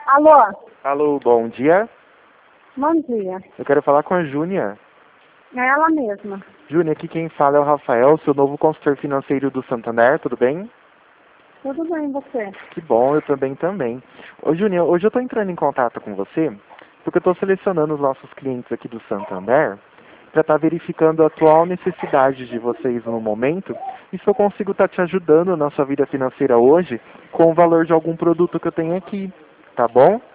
Alô? Alô, bom dia. Bom dia. Eu quero falar com a Júnia. É ela mesma. Júnia, aqui quem fala é o Rafael, seu novo consultor financeiro do Santander, tudo bem? Tudo bem, você? Que bom, eu também. Ô Júnia, hoje eu estou entrando em contato com você porque eu estou selecionando os nossos clientes aqui do Santander para estar verificando a atual necessidade de vocês no momento e se eu consigo estar te ajudando na sua vida financeira hoje com o valor de algum produto que eu tenho aqui, tá bom?